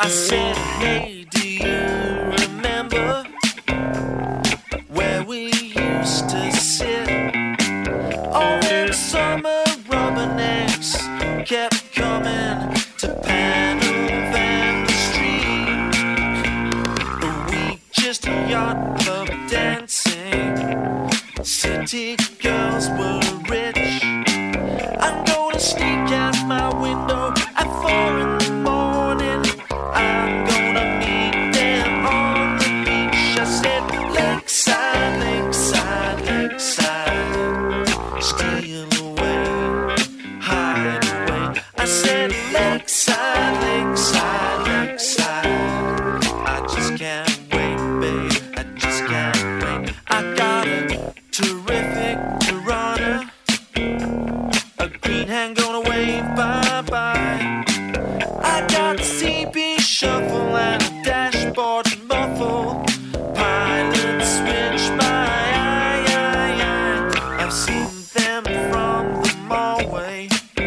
I said, hey, do you remember where we used to sit? All them summer rubbernecks kept coming to Panel Van the Street. We just yacht club dancing. City girls were rich. I'm gonna sneak out my window at 4 in the morning. I'm gonna meet them on the beach. I said, Lakeside, Lakeside, Lakeside, steal away, hide away. I said, Lakeside, Lakeside, Lakeside, I just can't wait, babe, I just can't wait. I got a terrific Tirana, a green hand gonna wave bye-bye. I got the CB shuffle and a dashboard muffle. Pilot switch my eye. I've seen them from the mallway.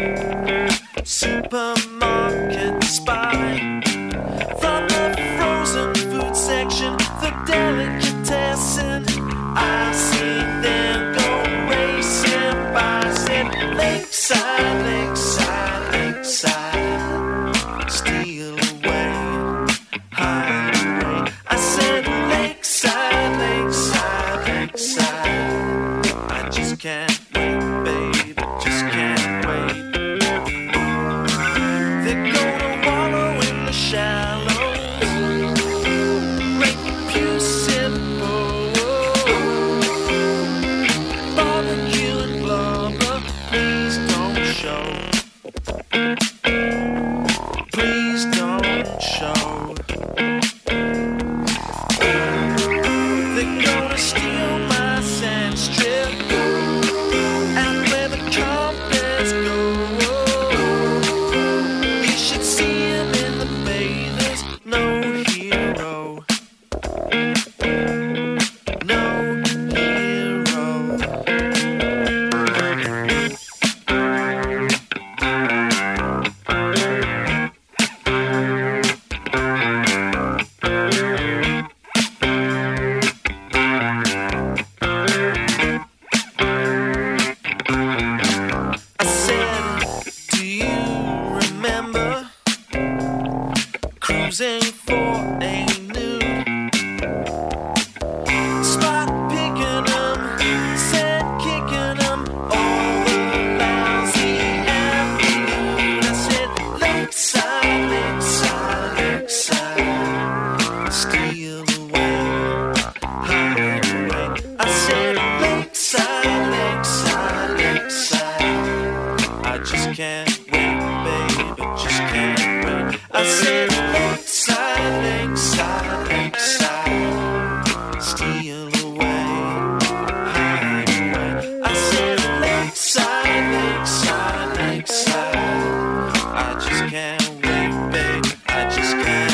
Supermarket spy. From the frozen food section, the delicatessen. I see them go racing by. Said Lakeside, Lakeside, Lakeside, steal away, hide away. I said Lakeside, Lakeside, Lakeside, I just can't wait, babe, I just can't wait. They're gonna wallow in the shallows, make you simple, barbecue and blubber, please don't show. Please don't show. They're gonna steal my sand strip and where the compass goes. You should see him in the bathers. No hero. No hero. I said, do you remember cruising for a nude? Spot picking them, said kicking them, all the lousy afternoon. I said, Lakeside, Lakeside, Lakeside, steal away, hide away. I said, Lakeside, Lakeside, Lakeside, I just can't wait, babe, I just can't wait. I said, Lakeside, Lakeside, Lakeside, steal away, hide away. I said, Lakeside, Lakeside, Lakeside, I just can't wait, babe, I just can't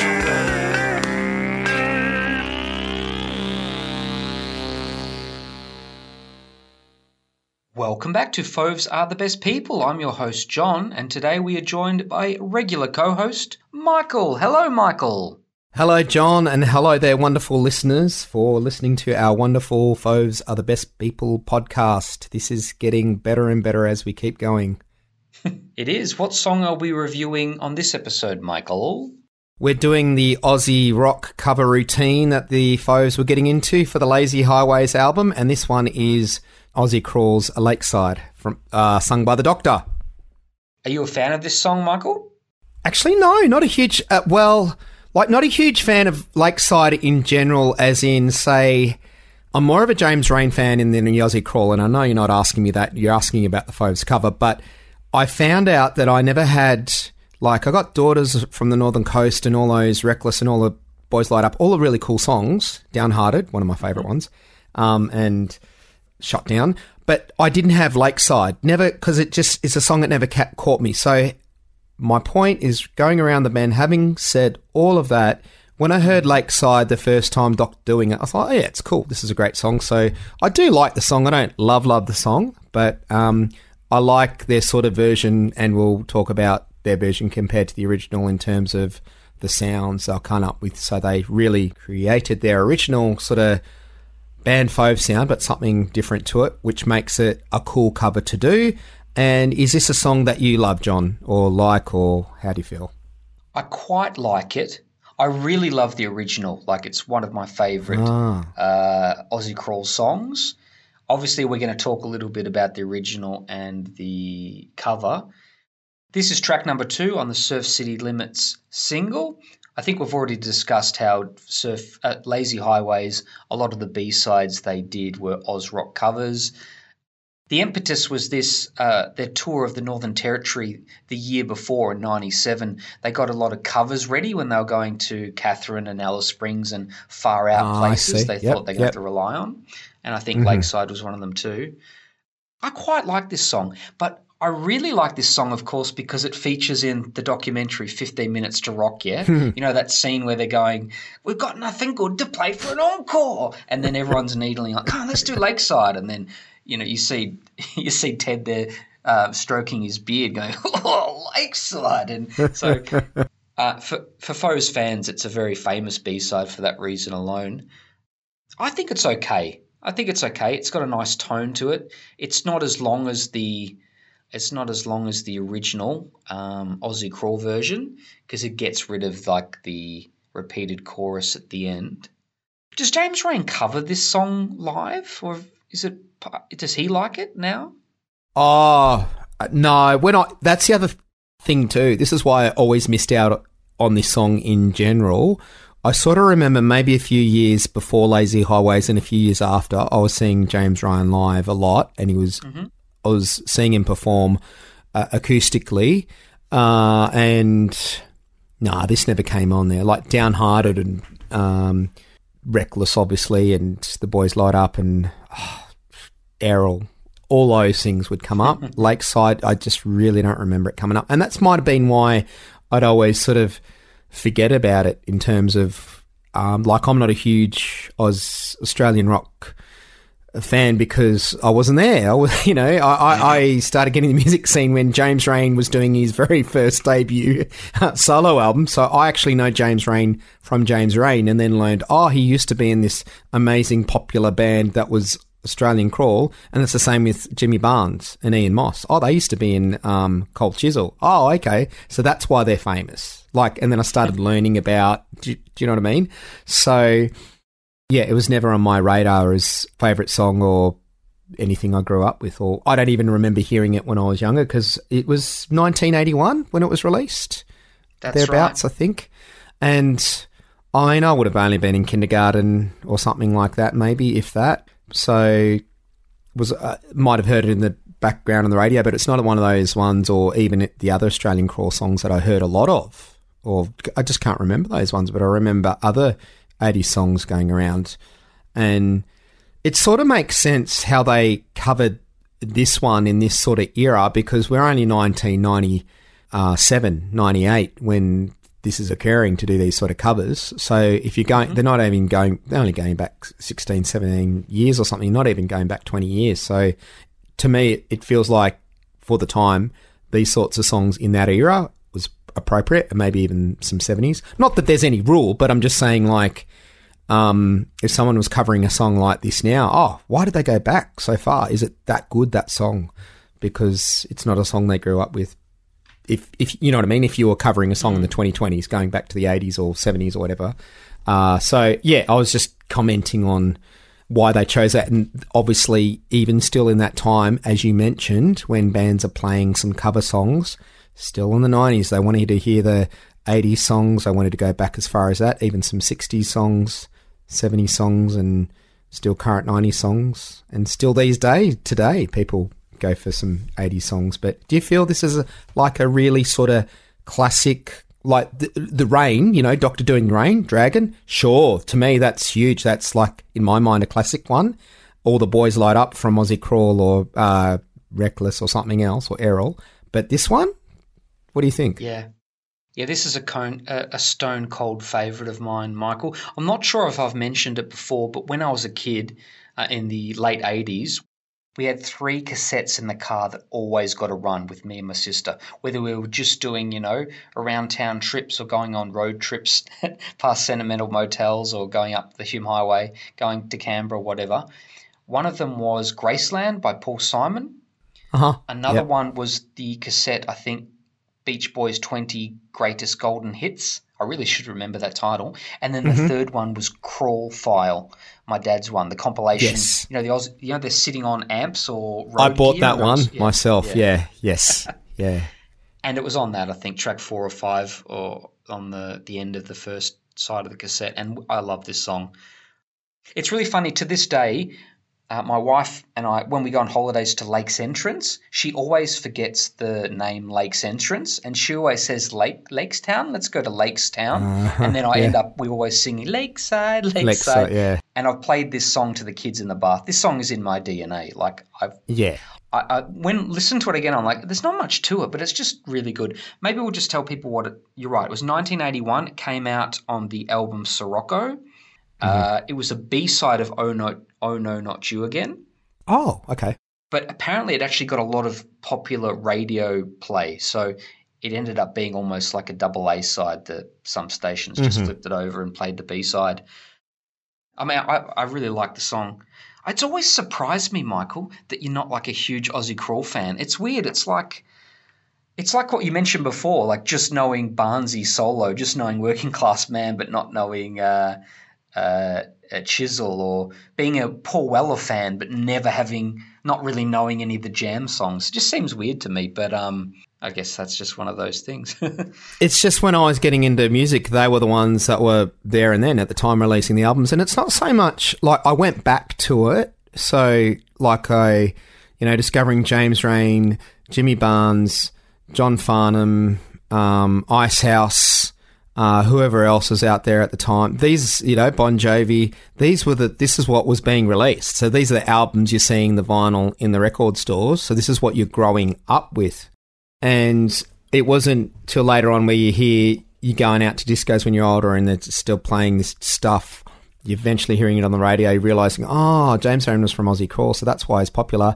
Welcome back to Foves Are the Best People. I'm your host, John, and today we are joined by regular co-host, Michael. Hello, Michael. Hello, John, and hello there, wonderful listeners, for listening to our wonderful Foves Are the Best People podcast. This is getting better and better as we keep going. It is. What song are we reviewing on this episode, Michael? We're doing the Aussie rock cover routine that the Foves were getting into for the Lazy Highways album, and this one is Aussie Crawls a Lakeside, from sung by the Doctor. Are you a fan of this song, Michael? Actually, no, not a huge, not a huge fan of Lakeside in general, as in, say, I'm more of a James Rain fan than the Aussie Crawl, and I know you're not asking me that, you're asking about the Foves cover, but I found out that I never had, I got Daughters from the Northern Coast and all those Reckless and all the Boys Light Up, all the really cool songs, Downhearted, one of my favourite ones, and Shut Down, but I didn't have Lakeside, never, because it just is a song that never caught me. So my point is, going around the bend, having said all of that, when I heard Lakeside the first time Doc doing it, I thought, oh yeah, it's cool, this is a great song. So I do like the song. I don't love the song, but I like their sort of version, and we'll talk about their version compared to the original in terms of the sounds they'll come up with. So they really created their original sort of band fauve sound, but something different to it, which makes it a cool cover to do. And is this a song that you love, John, or how do you feel? I quite like it. I really love the original. Like, it's one of my favourite Aussie Crawl songs. Obviously, we're going to talk a little bit about the original and the cover. This is track number 2 on the Surf City Limits single. I think we've already discussed how Lazy Highways, a lot of the B-sides they did were Oz rock covers. The impetus was this, their tour of the Northern Territory the year before in 97. They got a lot of covers ready when they were going to Katherine and Alice Springs and far out places they thought they're going to have to rely on. And I think Lakeside was one of them too. I quite like this song, but I really like this song, of course, because it features in the documentary 15 Minutes to Rock, yeah? You know, that scene where they're going, we've got nothing good to play for an encore. And then everyone's needling like, let's do Lakeside. And then, you know, you see Ted there stroking his beard going, oh, Lakeside. And so for Fauve's fans, it's a very famous B-side for that reason alone. I think it's okay. It's got a nice tone to it. It's not as long as the original Aussie Crawl version because it gets rid of like the repeated chorus at the end. Does James Rain cover this song live, or does he like it now? Oh, no, we're not. That's the other thing too. This is why I always missed out on this song in general. I sort of remember maybe a few years before Lazy Highways and a few years after, I was seeing James Ryan live a lot, and I was seeing him perform acoustically, and this never came on there. Like Downhearted and Reckless, obviously, and The Boys Light Up and Errol, all those things would come up. Lakeside, I just really don't remember it coming up. And that might have been why I'd always sort of forget about it in terms of, like, I'm not a huge Australian rock fan because I wasn't there. I started getting the music scene when James Rain was doing his very first debut solo album. So I actually know James Rain from James Rain, and then learned, he used to be in this amazing popular band that was Australian Crawl, and it's the same with Jimmy Barnes and Ian Moss. They used to be in Cold Chisel. Okay, so that's why they're famous. And then I started learning about, do you know what I mean? So, yeah, it was never on my radar as favourite song or anything I grew up with, or I don't even remember hearing it when I was younger because it was 1981 when it was released. That's thereabouts, right. I think. And I would have only been in kindergarten or something like that, maybe, if that. So might have heard it in the background on the radio, but it's not one of those ones, or even the other Australian Crawl songs that I heard a lot of, or I just can't remember those ones, but I remember other 80s songs going around. And it sort of makes sense how they covered this one in this sort of era, because we're only 1997, 98 when this is occurring to do these sort of covers. So if you're going, they're only going back 16, 17 years or something, not even going back 20 years. So to me, it feels like for the time, these sorts of songs in that era was appropriate, and maybe even some 70s. Not that there's any rule, but I'm just saying, like, if someone was covering a song like this now, why did they go back so far? Is it that good, that song? Because it's not a song they grew up with. If you know what I mean, if you were covering a song in the 2020s, going back to the 80s or 70s or whatever. So, yeah, I was just commenting on why they chose that. And obviously, even still in that time, as you mentioned, when bands are playing some cover songs, still in the 90s, they wanted to hear the 80s songs. They wanted to go back as far as that, even some 60s songs, 70s songs, and still current 90s songs. And still today, people go for some 80s songs. But do you feel this is a really sort of classic, like the Rain, Doctor Doing Rain, Dragon? Sure, to me that's huge. That's, like, in my mind, a classic one. All the Boys Light Up from Aussie Crawl, or Reckless or something else, or Errol. But this one, what do you think? Yeah, this is a stone cold favourite of mine, Michael. I'm not sure if I've mentioned it before, but when I was a kid in the late 80s, we had 3 cassettes in the car that always got a run with me and my sister, whether we were just doing, around town trips or going on road trips past sentimental motels or going up the Hume Highway, going to Canberra, whatever. One of them was Graceland by Paul Simon. Uh-huh. Another one was the cassette, I think, Beach Boys 20 Greatest Golden Hits. I really should remember that title. And then the third one was Crawl File, my dad's one, the compilation. Yes. They're sitting on amps or road I bought gear that one myself. Yeah. Yes. Yeah. And it was on that, I think, track 4 or 5 or on the end of the first side of the cassette. And I love this song. It's really funny to this day. My wife and I, when we go on holidays to Lakes Entrance, she always forgets the name Lakes Entrance, and she always says Lakestown. Let's go to Lakestown, and then we always singing Lakeside. Yeah. And I've played this song to the kids in the bath. This song is in my DNA. Like when listen to it again, I'm like, there's not much to it, but it's just really good. Maybe we'll just tell people you're right. It was 1981. It came out on the album Sirocco. It was a B-side of Oh No, Not You Again. Oh, okay. But apparently it actually got a lot of popular radio play, so it ended up being almost like a double A-side that some stations just flipped it over and played the B-side. I mean, I really like the song. It's always surprised me, Michael, that you're not like a huge Ozzy Crawl fan. It's weird. It's like what you mentioned before, like just knowing Barnsey solo, just knowing Working Class Man, but not knowing a Chisel, or being a Paul Weller fan but not really knowing any of the Jam songs. It just seems weird to me, but I guess that's just one of those things. It's just when I was getting into music, they were the ones that were there and then at the time releasing the albums, and it's not so much like I went back to it. So like discovering James Rain, Jimmy Barnes, John Farnham, Icehouse, whoever else was out there at the time. These, Bon Jovi, this is what was being released. So these are the albums you're seeing the vinyl in the record stores. So this is what you're growing up with. And it wasn't till later on where you're going out to discos when you're older and they're still playing this stuff. You're eventually hearing it on the radio, realising, James Rain was from Ozzy Crawl, so that's why he's popular.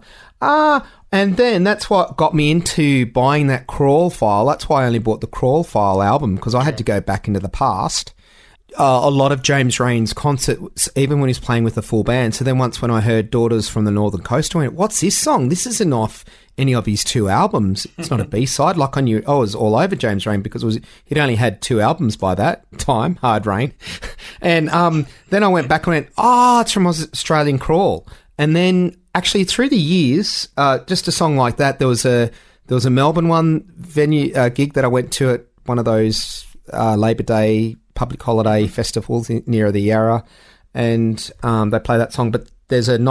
And then that's what got me into buying that Crawl File. That's why I only bought the Crawl File album, because I had to go back into the past. A lot of James Rain's concerts, even when he's playing with a full band. So then once when I heard Daughters from the Northern Coast, I went, what's this song? This isn't off any of his 2 albums. It's not a B-side. Like I knew I was all over James Rain because he'd only had 2 albums by that time, Hard Rain. And then I went back and went, it's from Australian Crawl. And then actually through the years, just a song like that, there was a Melbourne gig that I went to at one of those Labor Day public holiday festivals near the Yarra, and they play that song. But there's a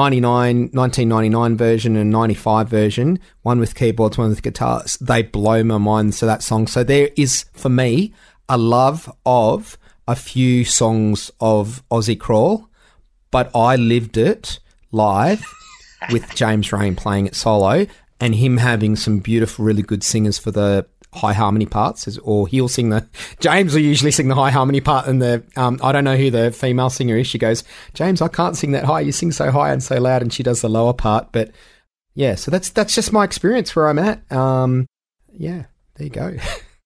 1999 version and 95 version, one with keyboards, one with guitars. They blow my mind to that song. So there is, for me, a love of a few songs of Ozzy Crawl, but I lived it live with James Rain playing it solo and him having some beautiful, really good singers for the high harmony parts, or he'll sing James will usually sing the high harmony part, and I don't know who the female singer is. She goes, James, I can't sing that high. You sing so high and so loud, and she does the lower part. But yeah, so that's just my experience where I'm at. Yeah, there you go.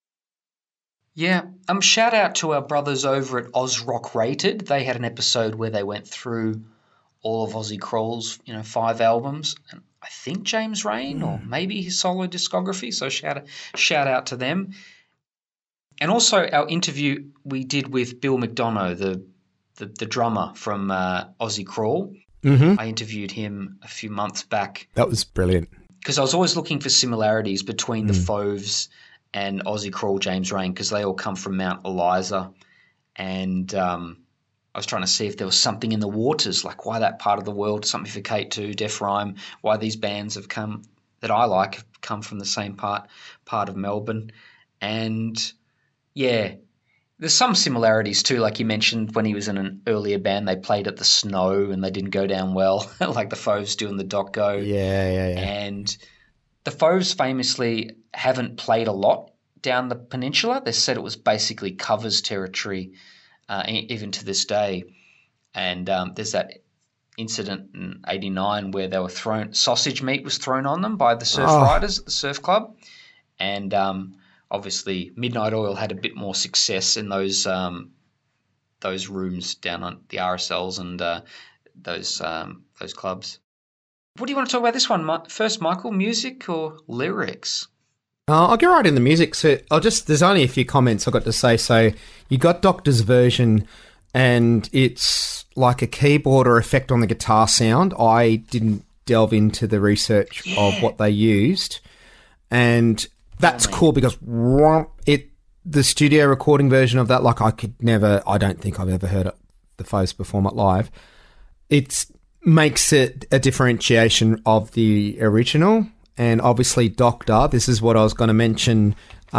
Yeah, shout out to our brothers over at Oz Rock Rated. They had an episode where they went through all of Ozzy Crawl's, 5 albums, and I think James Rain or maybe his solo discography. So shout out to them. And also our interview we did with Bill McDonough, the drummer from Ozzy Crawl. I interviewed him a few months back. That was brilliant. Because I was always looking for similarities between the Fauves and Ozzy Crawl, James Rain, because they all come from Mount Eliza. And I was trying to see if there was something in the waters, like why that part of the world, something for Kate 2, Def Rhyme, why these bands have come that I like have come from the same part of Melbourne. And yeah, there's some similarities too, like you mentioned when he was in an earlier band, they played at the Snow and they didn't go down well, like the Fauves do in the Doc Go. Yeah. And the Fauves famously haven't played a lot down the peninsula. They said it was basically covers territory, even to this day. And there's that incident in '89 where they were sausage meat was thrown on them by the surf riders at the surf club, and obviously Midnight Oil had a bit more success in those rooms down on the RSLs and those clubs. What do you want to talk about this one first, Michael? Music or lyrics? I'll get right in the music. So there's only a few comments I've got to say. So you got Doctor's version, and it's like a keyboard or effect on the guitar sound. I didn't delve into the research of what they used, and that's cool because the studio recording version of that, like I don't think I've ever heard the Foes perform it live. It makes it a differentiation of the original. And obviously Doctor, this is what I was going to mention,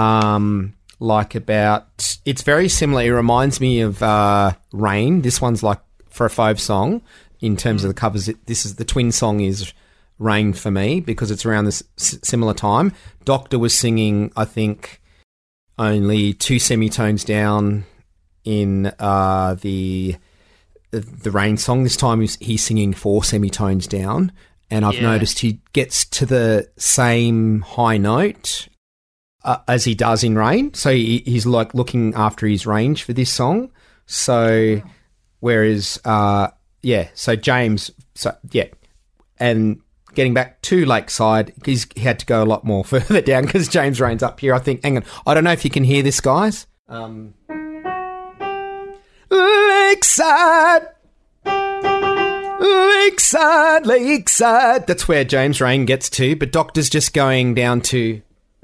it's very similar. It reminds me of Rain. This one's like for a Fauve song in terms of the covers. The twin song is Rain for me because it's around this similar time. Doctor was singing, I think, only 2 semitones down in the Rain song. This time he's singing 4 semitones down. And I've noticed he gets to the same high note as he does in Rain. So he's like looking after his range for this song. So whereas, so James, and getting back to Lakeside, he had to go a lot more further down because James Rain's up here, I think. Hang on. I don't know if you can hear this, guys. Lakeside. Lakeside, Lakeside. That's where James Rain gets to, but Doctor's just going down to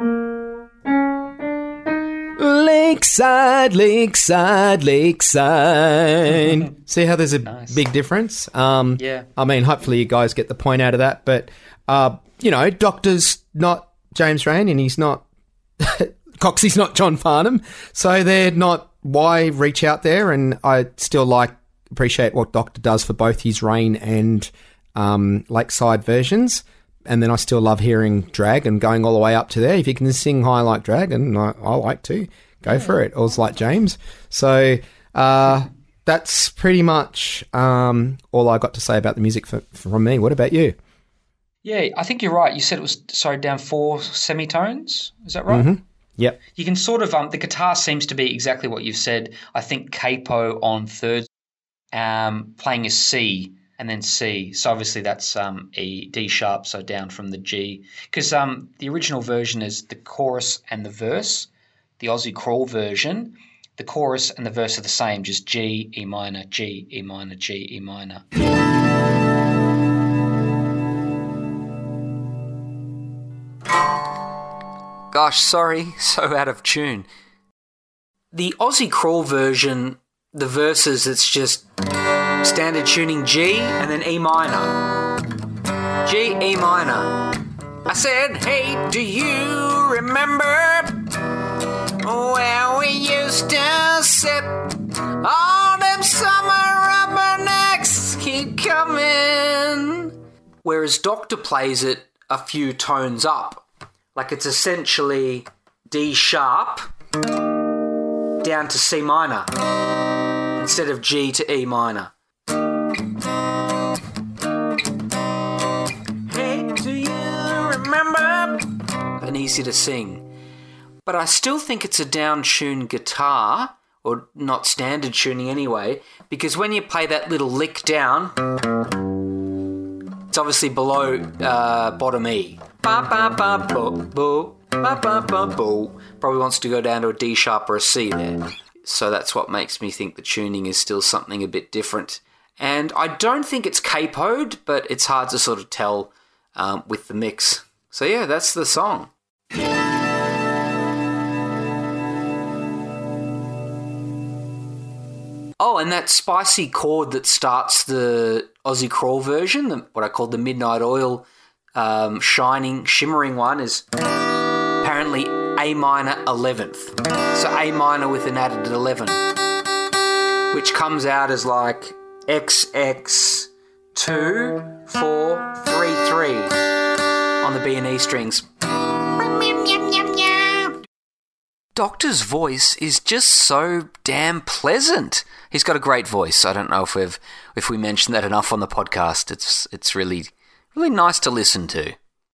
Lakeside, Lakeside, Lakeside. See how there's a big difference? Yeah. I mean, hopefully you guys get the point out of that, but, Doctor's not James Rain and he's not, Coxie's not John Farnham, so they're not, why reach out there? And I still appreciate what Doctor does for both his Rain and Lakeside versions. And then I still love hearing Dragon going all the way up to there. If you can sing high like Dragon, I like to. Go for it. Or like James. So that's pretty much all I got to say about the music from me. What about you? Yeah, I think you're right. You said it was, down 4 semitones. Is that right? Mm-hmm. Yep. You can sort of, the guitar seems to be exactly what you've said. I think capo on third, playing a C and then C. So obviously that's E, D sharp, so down from the G. Because the original version is the chorus and the verse. The Ozzy Crawl version, the chorus and the verse are the same, just G, E minor, G, E minor, G, E minor. Gosh, sorry, so out of tune. The Ozzy Crawl version, the verses, it's just standard tuning G and then E minor. G, E minor. I said, hey, do you remember where we used to sit? All them summer rubbernecks keep coming. Whereas Doctor plays it a few tones up. Like it's essentially D sharp down to C minor instead of G to E minor. Hey, do you remember? And easy to sing. But I still think it's a down-tuned guitar, or not standard tuning anyway, because when you play that little lick down, it's obviously below bottom E. Ba ba ba bo bo ba ba ba bo. Probably wants to go down to a D sharp or a C there. So that's what makes me think the tuning is still something a bit different. And I don't think it's capoed, but it's hard to sort of tell with the mix. So yeah, that's the song. Oh, and that spicy chord that starts the Ozzy Crawl version, what I call the Midnight Oil shimmering one, is apparently A minor 11th. So A minor with an added 11, which comes out as like XX 2 4 3 3 on the B and E strings. Doctor's voice is just so damn pleasant. He's got a great voice. I don't know if we mentioned that enough on the podcast. It's really nice to listen to.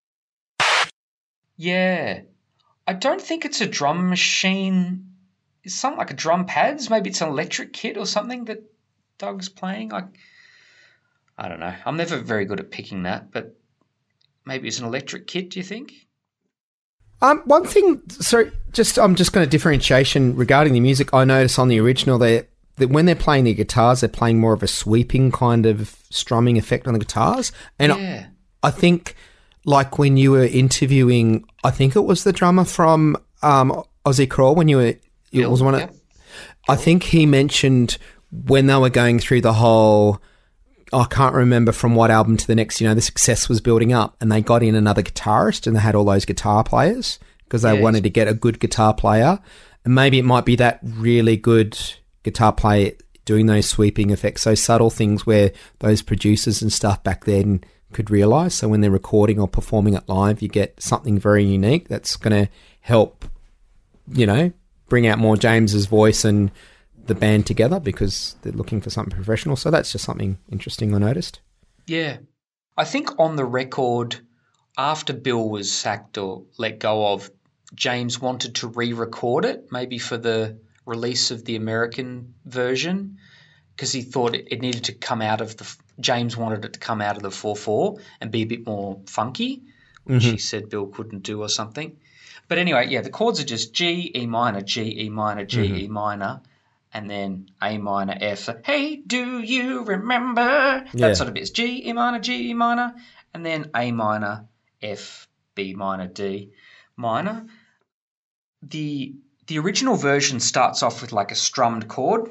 Yeah. I don't think it's a drum machine. It's something like a drum pads. Maybe it's an electric kit or something that Doug's playing. I don't know. I'm never very good at picking that, but maybe it's an electric kit, do you think? One thing, I'm just going to differentiation regarding the music. I notice on the original that when they're playing the guitars, they're playing more of a sweeping kind of strumming effect on the guitars. And yeah. I think, like when you were interviewing, I think it was the drummer from Ozzy Crawl when you were. It was one of. Yep. I think he mentioned when they were going through the whole. I can't remember from what album to the next, the success was building up and they got in another guitarist and they had all those guitar players because they wanted to get a good guitar player. And maybe it might be that really good guitar player doing those sweeping effects, those subtle things where those producers and stuff back then could realise. So when they're recording or performing it live, you get something very unique that's going to help, bring out more James's voice and the band together because they're looking for something professional. So that's just something interesting I noticed. Yeah. I think on the record, after Bill was sacked or let go of, James wanted to re-record it, maybe for the release of the American version, because he thought it needed to come out of James wanted it to come out of the 4/4 and be a bit more funky, which he said Bill couldn't do or something. But anyway, yeah, the chords are just G, E minor, G, E minor, G, E minor, and then A minor, F. Hey, do you remember? That sort of bit. G, E minor, G, E minor, and then A minor, F, B minor, D minor. The original version starts off with like a strummed chord,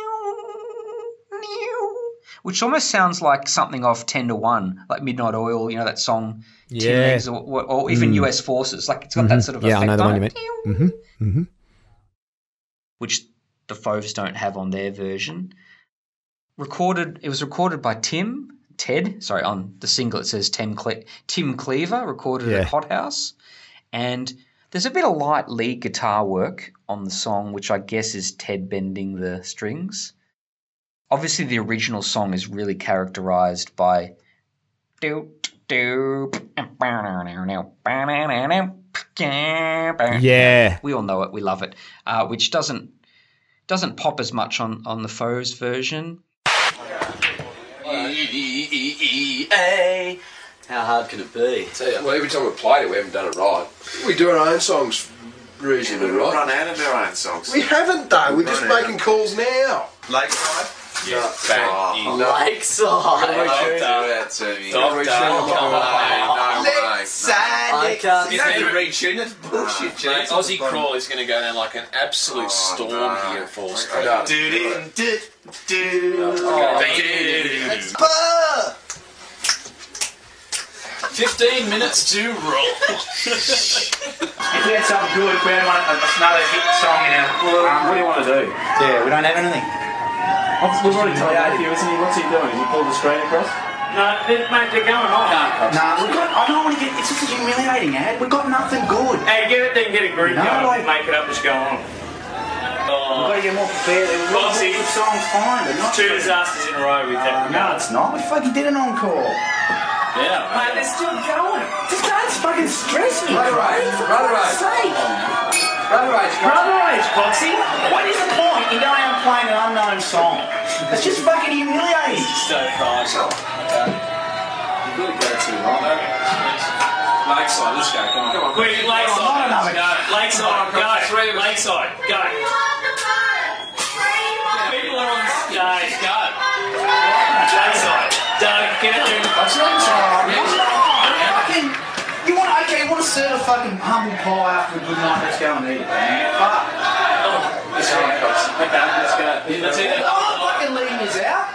which almost sounds like something off 10 to 1, like Midnight Oil, that song, Tin Legs, or even US Forces. Like it's got that sort of effect I know the one on you meant. Which the Foves don't have on their version. It was recorded by Ted, on the single it says Tim Cleaver, recorded at Hot House. And there's a bit of light lead guitar work on the song, which I guess is Ted bending the strings. Obviously, the original song is really characterized by we all know it, we love it, which doesn't pop as much on the Foes version. How hard can it be? Well, every time we've played it, we haven't done it right. We do our own songs reasonably right. We've run out of our own songs. We haven't, though. We're just making calls now. Lakeside? Yeah. Bang. Lakeside. Don't do that to me. No way. I can't. You have to retune it. Bullshit, James. Ozzy Crawl is going to go down like an absolute storm here at Fall Street. 15 minutes to roll. If we had something good, if we had another hit song in our... what do you want to do? Yeah, we don't have anything. We've already told Matthew, isn't he? What's he doing? Has he pulled the screen across? No, mate, they're going on. I don't want to get... It's just a humiliating ad. We've got nothing good. Hey, get a group going. Make it up as go on. We've got to get more prepared. Foxy, good songs, fine, but not... 2 disasters in a row with that. No, it's not. We fucking did an encore. Yeah. Mate, they're still going. Just don't fucking stress me. Brother Rage, Foxy. What is the point in going and playing an unknown song? It's just fucking humiliating. It's just so prideful. Okay. You've got to go too long. Lakeside, let's go. Come on. Quick, Lakeside. Go. Lakeside, go. Lakeside, go. People are on stage, go. Lakeside. Doug, get it. You want to serve a fucking humble pie after a good night? Let's go and eat it, man. Fuck. Okay, let's go. Let's eat it. I'm not fucking leaving this out.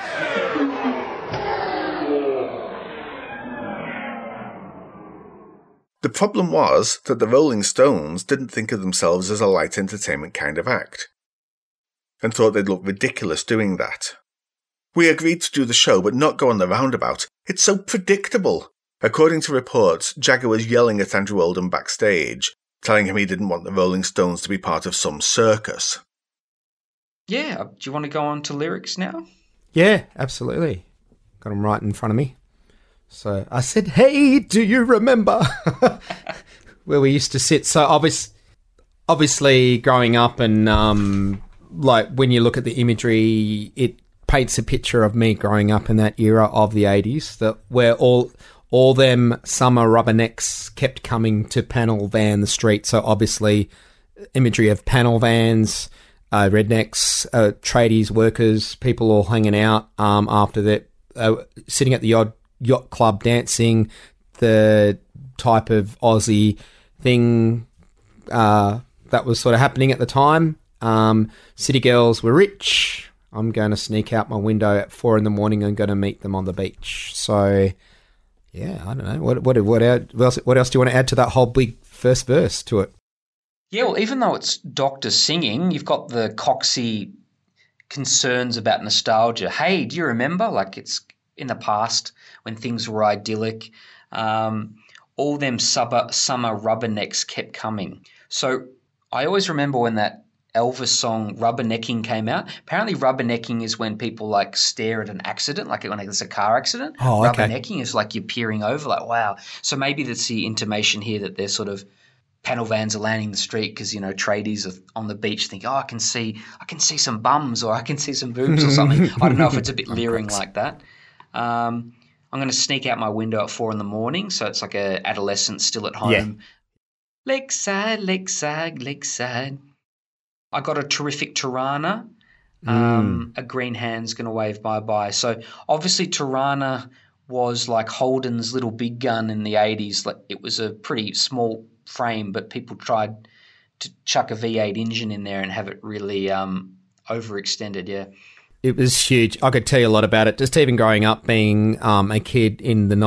The problem was that the Rolling Stones didn't think of themselves as a light entertainment kind of act, and thought they'd look ridiculous doing that. We agreed to do the show but not go on the roundabout. It's so predictable. According to reports, Jagger was yelling at Andrew Oldham backstage, telling him he didn't want the Rolling Stones to be part of some circus. Yeah, do you want to go on to lyrics now? Yeah, absolutely. Got them right in front of me. So I said, hey, do you remember where we used to sit? So obviously growing up and like when you look at the imagery, it paints a picture of me growing up in that era of the 80s, where all them summer rubbernecks kept coming to panel van the street. So obviously imagery of panel vans, rednecks, tradies, workers, people all hanging out after that, sitting at the odd yacht club dancing, the type of Aussie thing that was sort of happening at the time. City girls were rich. I'm going to sneak out my window at 4 a.m. and going to meet them on the beach. So, yeah, I don't know. What else do you want to add to that whole big first verse to it? Yeah, well, even though it's Doctor singing, you've got the Coxie concerns about nostalgia. Hey, do you remember? Like, it's in the past when things were idyllic. All them summer rubbernecks kept coming. So I always remember when that Elvis song Rubbernecking came out. Apparently rubbernecking is when people like stare at an accident, like when there's a car accident. Oh, okay. Rubbernecking is like you're peering over, like, wow. So maybe that's the intimation here that they're sort of panel vans are landing the street because, you know, tradies are on the beach think, oh, I can see some bums or I can see some boobs or something. I don't know if it's a bit leering like that. I'm going to sneak out my window at 4 a.m, so it's like a adolescent still at home. Yeah. Lakeside, lakeside, lakeside. I got a terrific Tirana. A green hand's going to wave bye-bye. So obviously Tirana was like Holden's little big gun in the 80s. Like, it was a pretty small frame, but people tried to chuck a V8 engine in there and have it really overextended, yeah. It was huge. I could tell you a lot about it. Just even growing up, being a kid in the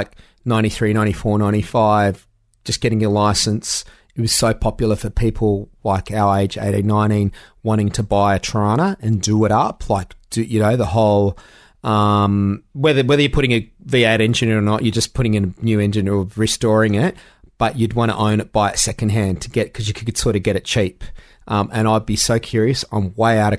93, 94, 95, just getting your license. It was so popular for people like our age, 18, 19, wanting to buy a Tirana and do it up. Like, the whole, whether you're putting a V8 engine in or not, you're just putting in a new engine or restoring it, but you'd want to own it, buy it secondhand because you could sort of get it cheap. And I'd be so curious. I'm way out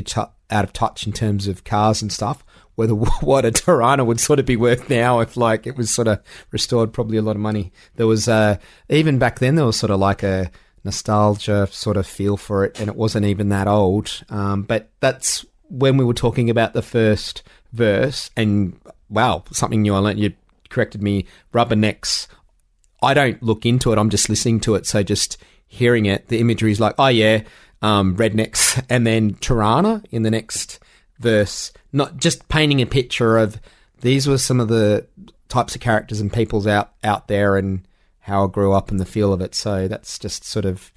of touch in terms of cars and stuff, whether what a Tirana would sort of be worth now if like it was sort of restored, probably a lot of money. There was even back then there was sort of like a nostalgia sort of feel for it, and it wasn't even that old. But that's when we were talking about the first verse, and wow, something new I learned. You corrected me, rubbernecks. I don't look into it. I'm just listening to it. So just hearing it, the imagery is like, oh yeah, rednecks, and then Tirana in the next verse, not just painting a picture of these were some of the types of characters and peoples out there and how I grew up and the feel of it. So that's just sort of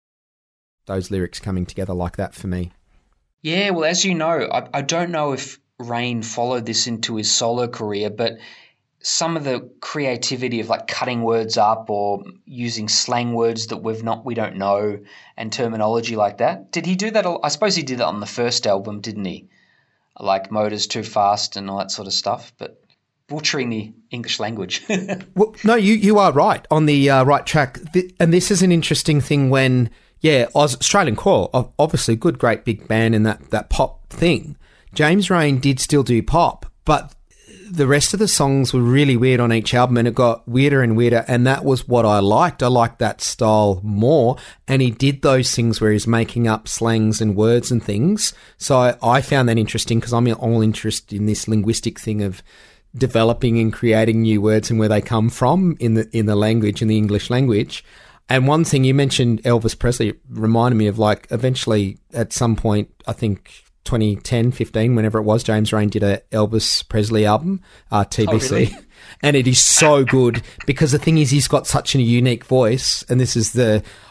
those lyrics coming together like that for me. Yeah, well, as you know, I don't know if Rain followed this into his solo career, but some of the creativity of like cutting words up or using slang words that we don't know and terminology like that. Did he do that? I suppose he did that on the first album, didn't he? Like Motors Too Fast and all that sort of stuff, but butchering the English language. Well, no, you are right on the right track. And this is an interesting thing when, Australian Core, obviously good, great big band in that pop thing. James Rain did still do pop, but the rest of the songs were really weird on each album, and it got weirder and weirder, and that was what I liked. I liked that style more, and he did those things where he's making up slangs and words and things. So I found that interesting because I'm all interested in this linguistic thing of developing and creating new words and where they come from in the language, in the English language. And one thing you mentioned, Elvis Presley, it reminded me of like eventually at some point, I think 2010, 15, whenever it was, James Rain did a Elvis Presley album, TBC. Oh, really? And it is so good because the thing is he's got such a unique voice, and this is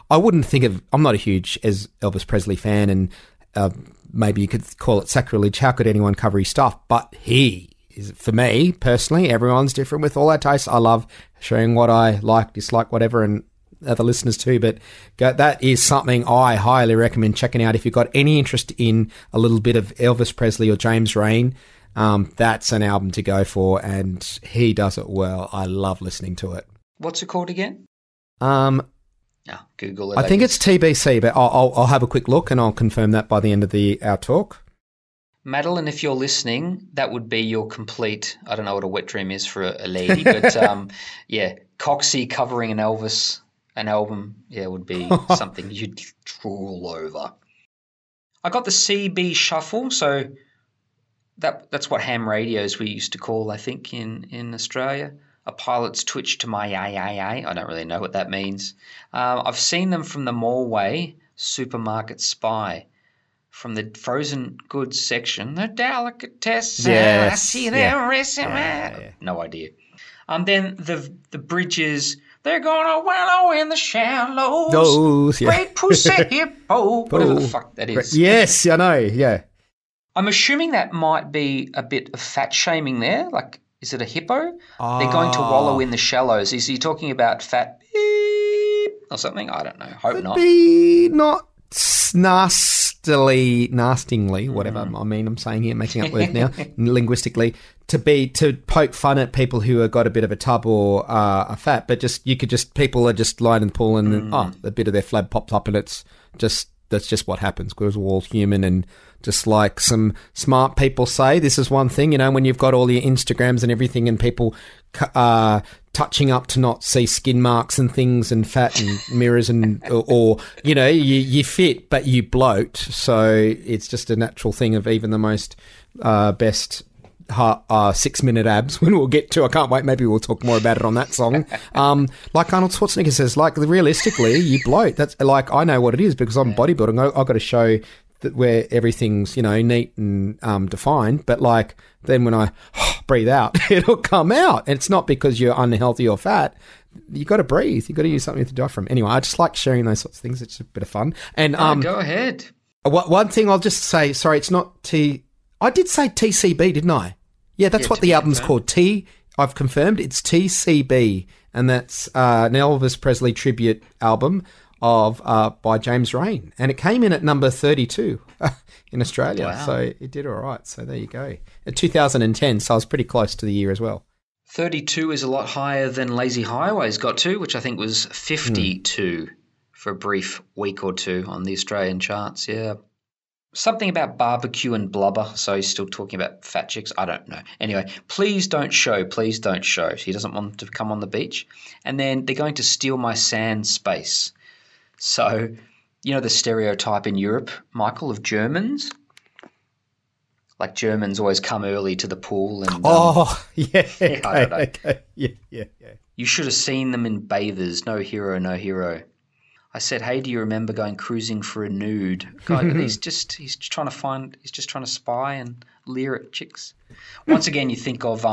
I'm not a huge as Elvis Presley fan, and maybe you could call it sacrilege. How could anyone cover his stuff? But he is, for me personally, everyone's different with all our tastes. I love sharing what I like, dislike, whatever, and other listeners too, but that is something I highly recommend checking out if you've got any interest in a little bit of Elvis Presley or James Rain. That's an album to go for, and he does it well. I love listening to it. What's it called again? Google it. I think it's TBC, but I'll have a quick look and I'll confirm that by the end of our talk. Madeline, if you're listening, that would be your complete, I don't know what a wet dream is for a lady, but yeah, Coxie covering an Elvis, an album, yeah, would be something you'd drool over. I got the CB Shuffle, so that's what ham radios we used to call, I think, in Australia. A pilot's twitch to my I don't really know what that means. I've seen them from the Mallway Supermarket Spy. From the frozen goods section, the delicatessen. Yes, I see them racing. No idea. Then the bridges. They're gonna wallow in the shallows. Those, yeah. Great pussy hippo. Whatever the fuck that is. Yes, I know. Yeah. I'm assuming that might be a bit of fat shaming there. Like, is it a hippo? They're going to wallow in the shallows. Is he talking about fat beep or something? I don't know. Hope not. Be not nastingly, whatever I mean, I'm saying here, making up words now, linguistically, to poke fun at people who have got a bit of a tub or are fat, but people are just lying in the pool and a bit of their flab pops up and that's just what happens because we're all human. And just like some smart people say, this is one thing, when you've got all your Instagrams and everything and people touching up to not see skin marks and things and fat and mirrors and or you fit but you bloat, so it's just a natural thing of even the most best 6-minute abs when we'll get to. I can't wait, maybe we'll talk more about it on that song. Like Arnold Schwarzenegger says, like realistically you bloat. That's like, I know what it is because I'm bodybuilding. I've got to show that where everything's neat and defined, but like then when I breathe out it'll come out, and it's not because you're unhealthy or fat. You got to breathe, you got to use something to die from. Anyway, I just like sharing those sorts of things. It's a bit of fun. And go ahead. One thing I'll just say, sorry, it's not I did say TCB, didn't I? Yeah, that's what the album's called. I've confirmed it's TCB, and that's an Elvis Presley tribute album by James Rain, and it came in at number 32 in Australia. Wow. So it did all right. So there you go. At 2010, so I was pretty close to the year as well. 32 is a lot higher than Lazy Highways got to, which I think was 52 for a brief week or two on the Australian charts. Yeah. Something about barbecue and blubber, so he's still talking about fat chicks. I don't know. Anyway, please don't show. He doesn't want to come on the beach. And then they're going to steal my sand space. So, the stereotype in Europe, Michael, of Germans? Like Germans always come early to the pool. And yeah. I don't know. Okay. Yeah. You should have seen them in bathers. No hero, no hero. I said, hey, do you remember going cruising for a nude? God, he's just trying to spy and leer at chicks. Once again, you think of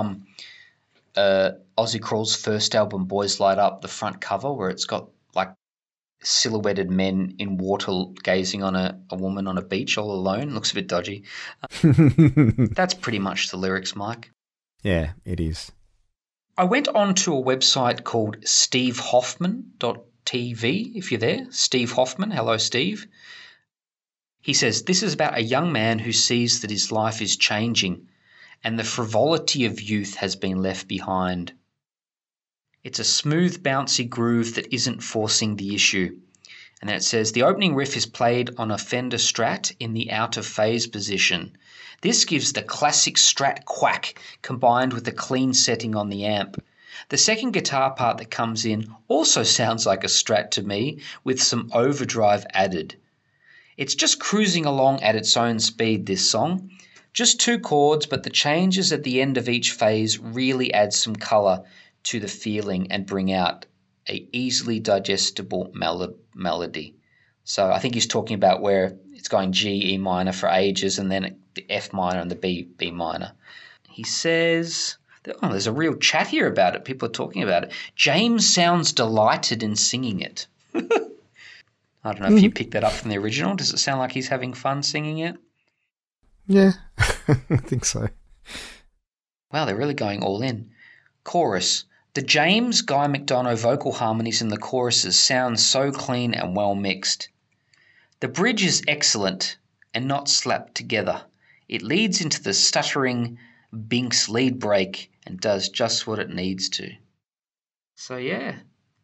Ozzy Crawl's first album, Boys Light Up, the front cover, where it's got like silhouetted men in water gazing on a woman on a beach all alone. Looks a bit dodgy. That's pretty much the lyrics, Mike. Yeah, it is. I went on to a website called stevehoffman.TV, if you're there. Steve Hoffman. Hello, Steve. He says, this is about a young man who sees that his life is changing and the frivolity of youth has been left behind. It's a smooth, bouncy groove that isn't forcing the issue. And then it says, the opening riff is played on a Fender Strat in the out-of-phase position. This gives the classic Strat quack combined with a clean setting on the amp. The second guitar part that comes in also sounds like a Strat to me, with some overdrive added. It's just cruising along at its own speed, this song. Just 2 chords, but the changes at the end of each phase really add some colour to the feeling and bring out a easily digestible melody. So I think he's talking about where it's going G, E minor for ages, and then the F minor and the B minor. He says, there's a real chat here about it. People are talking about it. James sounds delighted in singing it. I don't know if you picked that up from the original. Does it sound like he's having fun singing it? Yeah, I think so. Wow, they're really going all in. Chorus. The James Guy McDonough vocal harmonies in the choruses sound so clean and well mixed. The bridge is excellent and not slapped together. It leads into the stuttering Binks lead break and does just what it needs to. So yeah,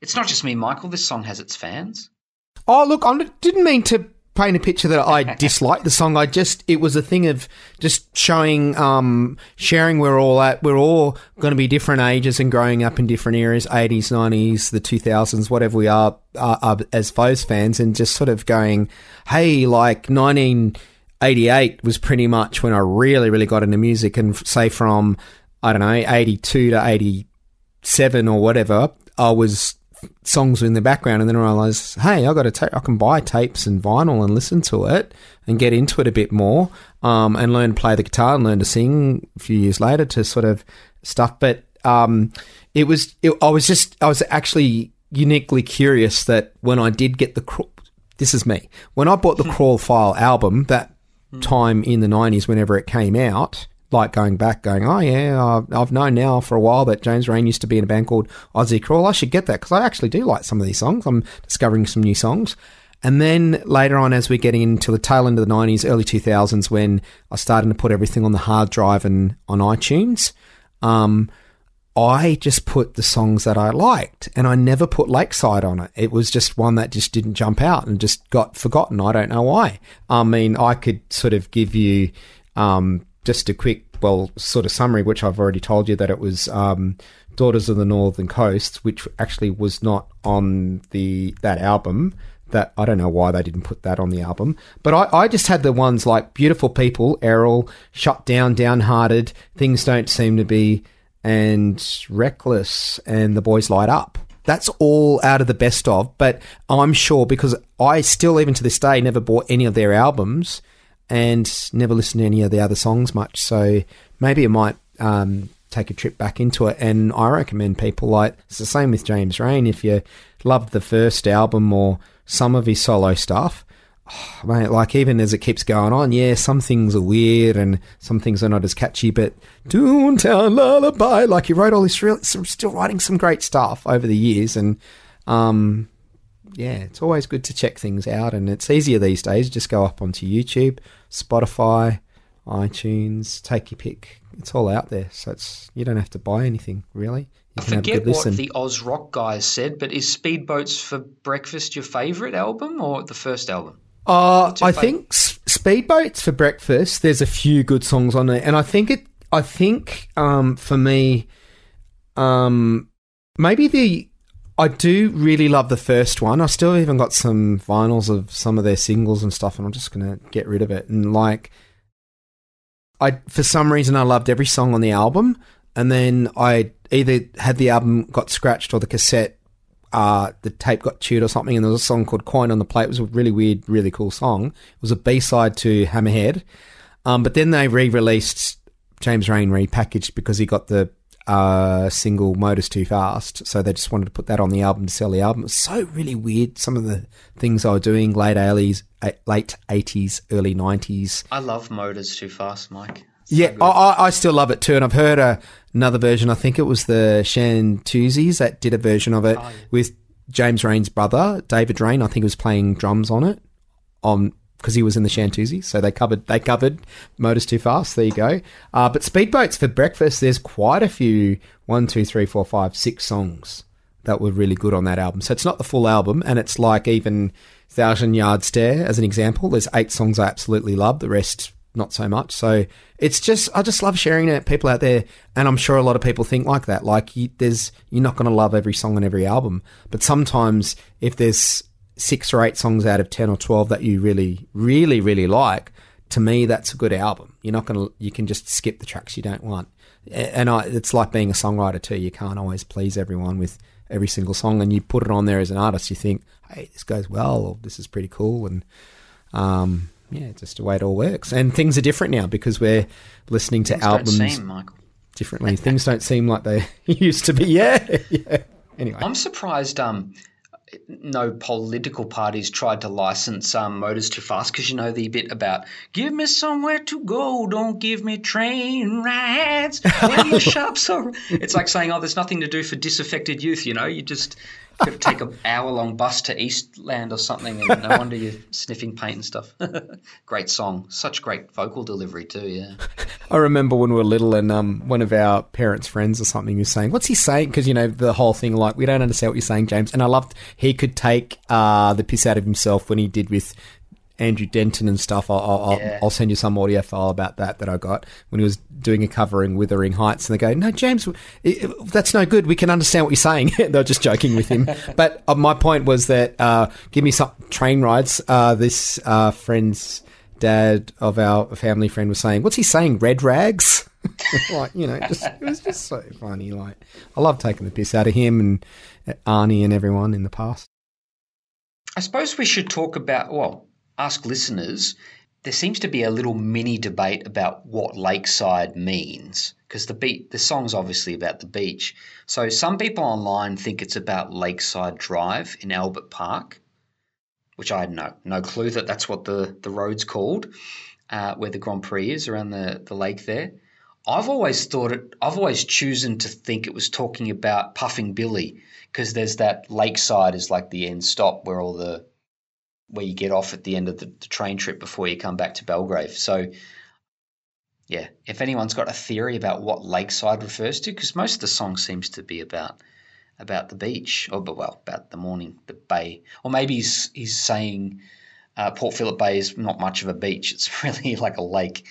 It's not just me, Michael. This song has its fans. Oh, look, I didn't mean to paint a picture that I disliked the song. It was a thing of just showing, sharing where we're all at. We're all going to be different ages and growing up in different eras, 80s, 90s, the 2000s, whatever we are as Foes fans, and just sort of going, hey, like 1988 was pretty much when I really, really got into music, and say from, I don't know, 82 to 87 or whatever, songs were in the background, and then I realised, hey, I can buy tapes and vinyl and listen to it and get into it a bit more, and learn to play the guitar and learn to sing a few years later to sort of stuff. But I was actually uniquely curious that when I did get when I bought the Crawl File album that time in the 90s, whenever it came out, like going, oh yeah, I've known now for a while that James Rain used to be in a band called Ozzy Crawl. I should get that because I actually do like some of these songs. I'm discovering some new songs. And then later on, as we're getting into the tail end of the 90s, early 2000s, when I started to put everything on the hard drive and on iTunes, I just put the songs that I liked, and I never put Lakeside on it. It was just one that just didn't jump out and just got forgotten. I don't know why. I mean, I could sort of give you just a quick, sort of summary, which I've already told you that it was Daughters of the Northern Coast, which actually was not on that album. That I don't know why they didn't put that on the album. But I just had the ones like Beautiful People, Errol, Shut Down, Downhearted, Things Don't Seem to Be, and Reckless, and The Boys Light Up. That's all out of the best of, but I'm sure, because I still, even to this day, never bought any of their albums and never listened to any of the other songs much. So maybe I might take a trip back into it. And I recommend people, like, it's the same with James Rain. If you loved the first album or some of his solo stuff, mate, like, even as it keeps going on, yeah, some things are weird and some things are not as catchy, but Toontown Lullaby, like, he wrote all this still writing some great stuff over the years. And yeah, it's always good to check things out, and it's easier these days. Just go up onto YouTube, Spotify, iTunes, take your pick. It's all out there, so you don't have to buy anything, really. I forget what the Oz Rock guys said, but is Speedboats for Breakfast your favourite album or the first album? I think Speedboats for Breakfast, there's a few good songs on there, and I think for me, maybe I do really love the first one. I still even got some vinyls of some of their singles and stuff, and I'm just going to get rid of it. And like, for some reason, I loved every song on the album, and then I either had the album got scratched or the cassette, the tape got chewed or something, and there was a song called Coin on the Plate. It was a really weird, really cool song. It was a B-side to Hammerhead. But then they re-released James Rain repackaged because he got the single Motors Too Fast, so they just wanted to put that on the album to sell the album. It was so really weird, some of the things I was doing, late 80s, early 90s. I love Motors Too Fast, Mike. Yeah, so I still love it too, and I've heard another version. I think it was the Shantuzis that did a version of it with James Rain's brother, David Rain. I think he was playing drums on it, because he was in the Shantuzis, so they covered Motors Too Fast. There you go. But Speedboats for Breakfast, there's quite a few 1, 2, 3, 4, 5, 6 songs that were really good on that album. So it's not the full album, and it's like even 1,000 Yard Stare as an example. There's 8 songs I absolutely love, the rest not so much. So it's just, I just love sharing it. People out there, and I'm sure a lot of people think like that. Like, you're not going to love every song on every album, but sometimes if there's 6 or 8 songs out of 10 or 12 that you really, really, really like, to me, that's a good album. You can just skip the tracks you don't want. And it's like being a songwriter too. You can't always please everyone with every single song, and you put it on there as an artist, you think, hey, this goes well, or this is pretty cool. And, yeah, just the way it all works. And things are different now because we're listening to albums differently. Things don't seem like they used to be. Yeah. Anyway. I'm surprised no political parties tried to license Motors Too Fast, because you know the bit about give me somewhere to go, don't give me train rides when the shops are. It's like saying, oh, there's nothing to do for disaffected youth, you know. You just Got to take an hour-long bus to Eastland or something, and no wonder you're sniffing paint and stuff. Great song. Such great vocal delivery too, yeah. I remember when we were little and one of our parents' friends or something was saying, what's he saying? Because, the whole thing, like, we don't understand what you're saying, James. And I loved he could take the piss out of himself when he did with Andrew Denton and stuff. I'll send you some audio file about that I got when he was doing a covering Wuthering Heights, and they go, no, James, that's no good. We can understand what you're saying. They're just joking with him. But my point was that give me some train rides. This friend's dad of our family friend was saying, what's he saying? Red rags? Like, it was just so funny. Like, I love taking the piss out of him and Arnie and everyone in the past. I suppose we should talk about, ask listeners. There seems to be a little mini debate about what lakeside means, because the song's obviously about the beach. So some people online think it's about Lakeside Drive in Albert Park, which I had no clue that's what the road's called, where the Grand Prix is around the lake there. I've always chosen to think it was talking about Puffing Billy, because there's that lakeside is like the end stop where where you get off at the end of the train trip before you come back to Belgrave. So, yeah, if anyone's got a theory about what lakeside refers to, because most of the song seems to be about the beach, about the morning, the bay. Or maybe he's saying Port Phillip Bay is not much of a beach. It's really like a lake.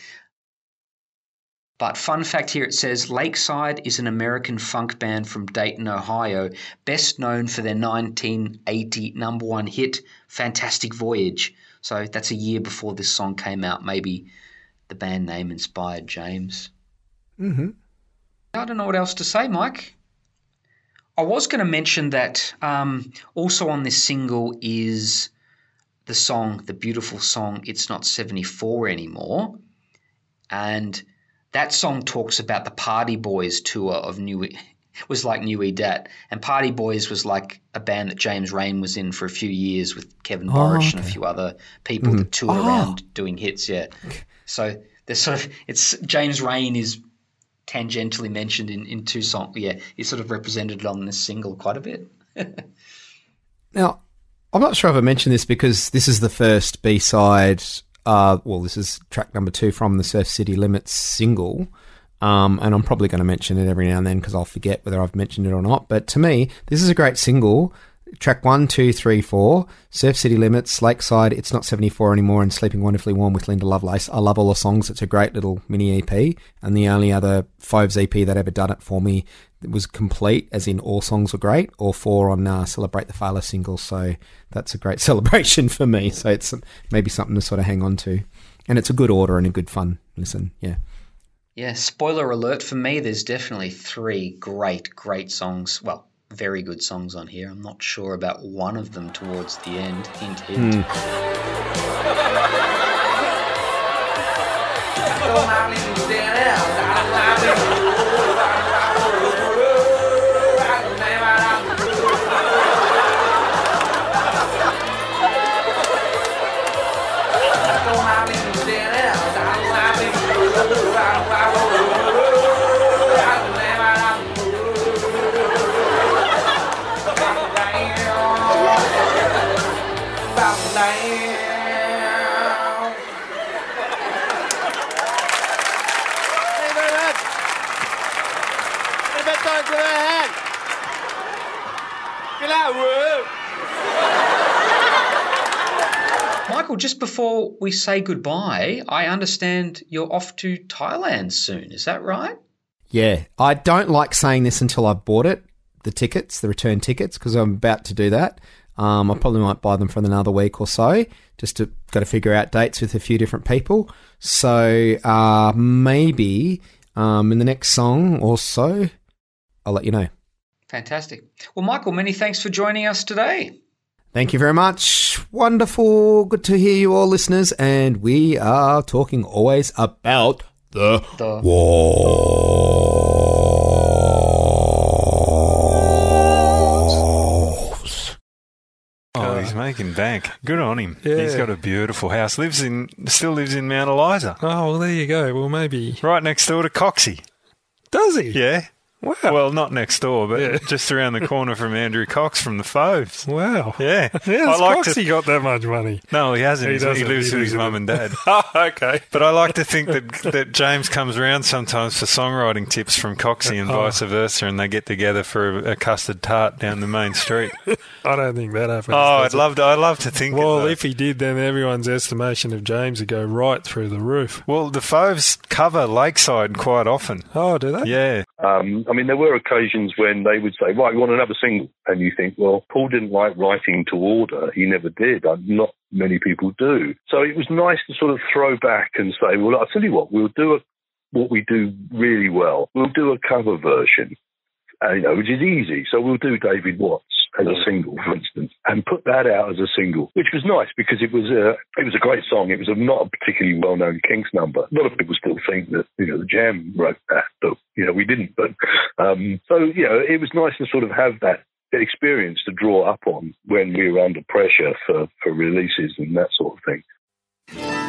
But fun fact here, it says Lakeside is an American funk band from Dayton, Ohio, best known for their 1980 number one hit, Fantastic Voyage. So that's a year before this song came out. Maybe the band name inspired James. Mm-hmm. I don't know what else to say, Mike. I was going to mention that also on this single is the beautiful song, It's Not 74 Anymore. And that song talks about the Party Boys tour of New E Dat. And Party Boys was like a band that James Rain was in for a few years with Kevin Borish and a few other people that toured around doing hits, yeah. So there's it's James Rain is tangentially mentioned in two songs. Yeah, he's sort of represented on this single quite a bit. Now, I'm not sure if I mentioned this because this is the first B-side. This is track number 2 from the Surf City Limits single, and I'm probably going to mention it every now and then because I'll forget whether I've mentioned it or not. But to me, this is a great single. Track 1, 2, 3, 4, Surf City Limits, Lakeside, It's Not 74 Anymore, and Sleeping Wonderfully Warm with Linda Lovelace. I love all the songs. It's a great little mini EP, and the only other Foves EP that ever done it for me was complete, as in all songs were great, or 4 on Celebrate the Fowler single, so that's a great celebration for me. So it's maybe something to sort of hang on to. And it's a good order and a good fun listen, yeah. Yeah, spoiler alert for me, there's definitely 3 great songs, well, very good songs on here. I'm not sure about one of them towards the end. Hint, hint. Michael, just before we say goodbye, I understand you're off to Thailand soon. Is that right? Yeah. I don't like saying this until I've bought it, the return tickets, because I'm about to do that. I probably might buy them for another week or so, just to got to figure out dates with a few different people. So maybe in the next song or so, I'll let you know. Fantastic. Well, Michael, many thanks for joining us today. Thank you very much. Wonderful. Good to hear you all, listeners. And we are talking always about the Wolves. Oh, he's making bank. Good on him. Yeah. He's got a beautiful house. Still lives in Mount Eliza. Oh, well, there you go. Well, maybe. Right next door to Coxie. Does he? Yeah. Wow. Well, not next door, but just around the corner from Andrew Cox from the Foves. Wow. Yeah. How's Coxie got that much money? No, he hasn't. He doesn't. lives with his mum and dad. Oh, okay. But I like to think that James comes around sometimes for songwriting tips from Coxie and vice versa, and they get together for a custard tart down the main street. I don't think that happens. Oh, I'd love to think. Well, if he did, then everyone's estimation of James would go right through the roof. Well, the Foves cover Lakeside quite often. Oh, do they? Yeah. I mean, there were occasions when they would say, right, we want another single. And you think, well, Paul didn't like writing to order. He never did. Not many people do. So it was nice to sort of throw back and say, well, I'll tell you what, we'll do what we do really well. We'll do a cover version, which is easy. So we'll do David Watts as a single, for instance, and put that out as a single, which was nice because it was a great song. It was not a particularly well-known Kinks number. A lot of people still think that, the Jam wrote that, but, we didn't. But it was nice to sort of have that experience to draw up on when we were under pressure for releases and that sort of thing.